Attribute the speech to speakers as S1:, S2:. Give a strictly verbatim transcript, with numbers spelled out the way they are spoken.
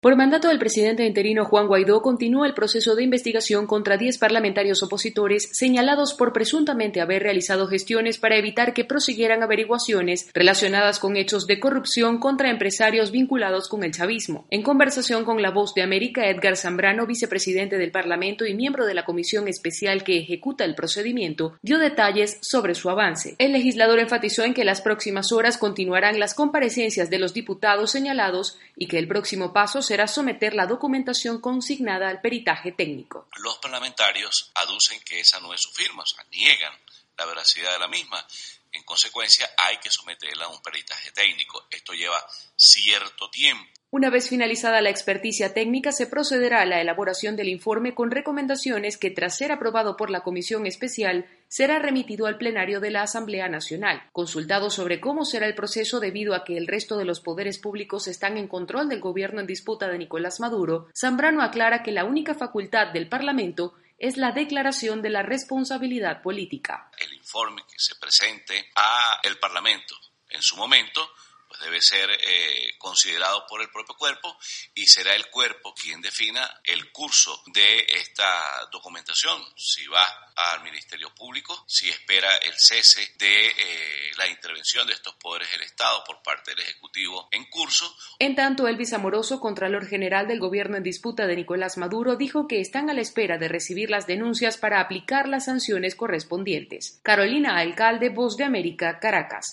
S1: Por mandato del presidente interino Juan Guaidó, continúa el proceso de investigación contra diez parlamentarios opositores señalados por presuntamente haber realizado gestiones para evitar que prosiguieran averiguaciones relacionadas con hechos de corrupción contra empresarios vinculados con el chavismo. En conversación con La Voz de América, Edgar Zambrano, vicepresidente del Parlamento y miembro de la comisión especial que ejecuta el procedimiento, dio detalles sobre su avance. El legislador enfatizó en que las próximas horas continuarán las comparecencias de los diputados señalados y que el próximo paso será someter la documentación consignada al peritaje técnico.
S2: Los parlamentarios aducen que esa no es su firma, o sea, niegan la veracidad de la misma. En consecuencia, hay que someterla a un peritaje técnico. Esto lleva cierto tiempo.
S1: Una vez finalizada la experticia técnica, se procederá a la elaboración del informe con recomendaciones que, tras ser aprobado por la Comisión Especial, será remitido al plenario de la Asamblea Nacional. Consultado sobre cómo será el proceso debido a que el resto de los poderes públicos están en control del gobierno en disputa de Nicolás Maduro, Zambrano aclara que la única facultad del Parlamento es la declaración de la responsabilidad política.
S2: El informe que se presente a el Parlamento en su momento pues debe ser eh, considerado por el propio cuerpo y será el cuerpo quien defina el curso de esta documentación, si va al Ministerio Público, si espera el cese de eh, la intervención de estos poderes del Estado por parte del Ejecutivo en curso.
S1: En tanto, Elvis Amoroso, Contralor General del gobierno en disputa de Nicolás Maduro, dijo que están a la espera de recibir las denuncias para aplicar las sanciones correspondientes. Carolina Alcalde, Voz de América, Caracas.